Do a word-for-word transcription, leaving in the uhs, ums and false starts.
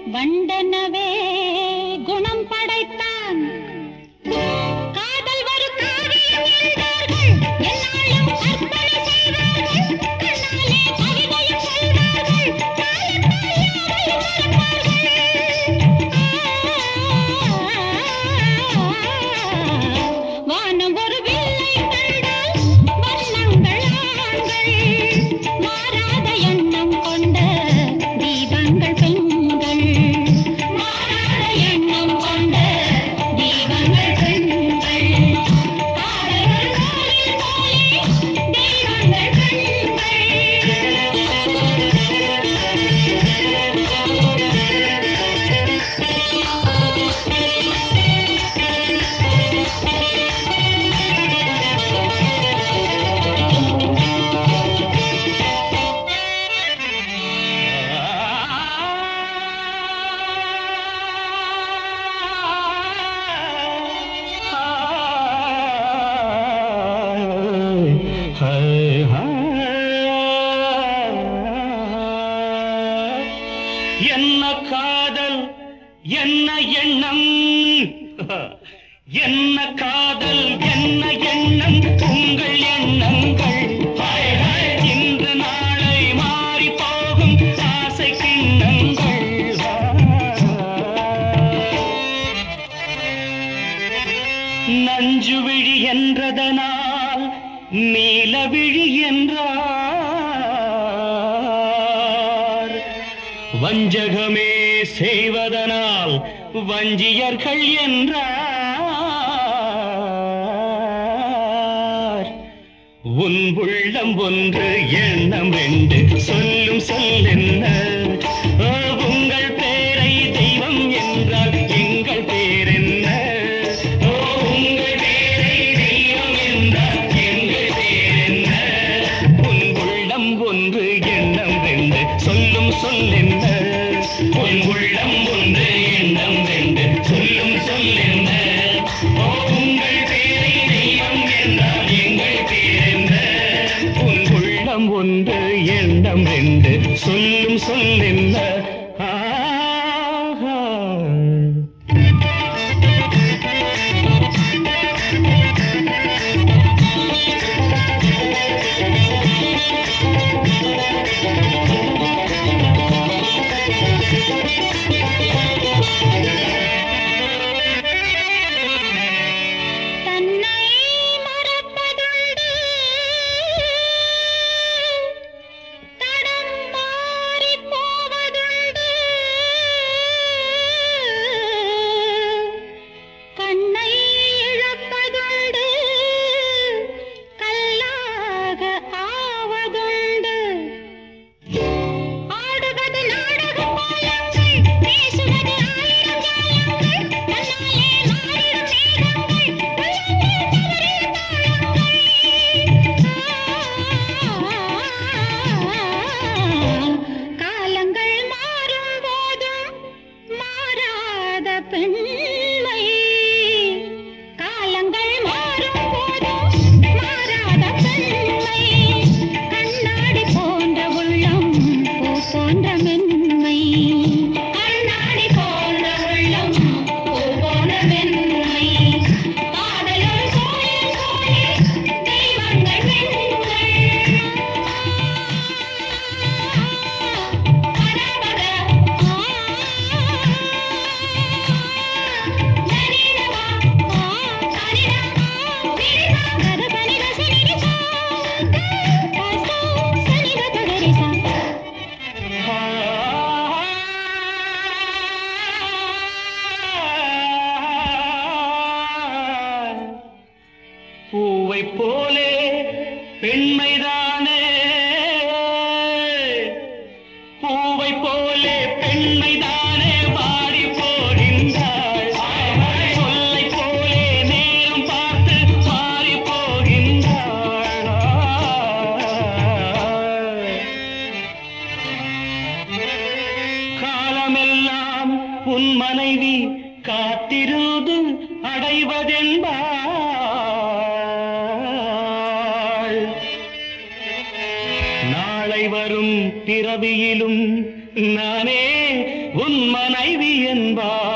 வண்டனவே குணம் படைத்தான். காதல் ஒரு காரியம் என்றார்கள், என்னாலும் அர்ப்பணை செய்வார்கள். கண்ணாலே கவிதையும் சொல்வார்கள், காலத்தால் யாரையும் மறப்பார்கள். வானம் ஒரு வில்லை கண்டால் வண்ணங்கள் ஆண்கள், மாறாத எண்ணம் கொண்ட தீபங்கள் பெண்கள், மாறாத எண்ணம் கொண்ட தீபங்கள் பெண்கள், காதலர் கோயில் போலே தெய்வங்கள் என்ன காதல் என்ன எண்ணம், என்ன காதல் என்ன எண்ணம், உங்கள் எண்ணங்கள் இன்று நாளை மாறி போகும் ஆசை கிண்ணங்கள். நஞ்சு விழி என்றதனால் நீலவிழி என்றார், வஞ்சகமே செய்வதனால் வஞ்சியர்கள் என்றார். உன் உள்ளம் ஒன்று எண்ணம் ரெண்டு சொல்லும் சொல்லென்ன, உங்கள் பேரை தெய்வம் என்றால் எங்கள் பேர் என்ன, உங்கள் பேரை தெய்வம் என்றால் எங்கள் பேர் என்ன. உன் உள்ளம் ஒன்று எண்ணம் ரெண்டு சொல்லும் சொல்லென்ன, உன் உள்ளம் ஒன்று எண்ணம் ரெண்டு சொல்லும் சொல்லென்ன, உங்கள் பேரை தெய்வம் என்றால் எங்கள் பேர் என்ன. உன் உள்ளம் ஒன்று எண்ணம் ரெண்டு சொல்லும் சொல்லென்ன. ஆஹா தன்னை மறப்பதுண்டு, தடம் மாறிப் போவதுண்டு, கண்ணை இழப்பதுண்டு, கல்லாக ஆவதுண்டு. ஆடுவது நாடகம் போலங்கள், பேசுவது ஆயிரம் ஜாலங்கள், தன்னாலே மாறிடும் மேகங்கள், உள்ளங்கள் தவறிய தாளங்கள். காலங்கள் மாறும் போதும் மாறாத பெண்மை, காலங்கள் மாறும் போதும் மாறாத பெண்மை, கண்ணாடி போன்ற உள்ளம் பூ போன்ற மென்மை, கண்ணாடி போன்ற உள்ளம் பூ போன்ற மென்மை, காதலர் கோயில் போலே தெய்வங்கள் பெண்கள். பரபர நரிரவா சரிரவா விரிவா கரபனி ரசனிரிசா பசோ சனித தகரிசா. பூவை போலே பெண்மைதானே, பூவை போலே பெண்மைதானே வாடி போகின்றாள், சொல்லை போலே நேரம் பார்த்து மாறி போகின்றாள். காலமெல்லாம் உன் மனைவி காத்திருந்து அடைவதென்பாள், நாளை வரும் பிறவியிலும் நானே உன் மனைவி என்பாள்.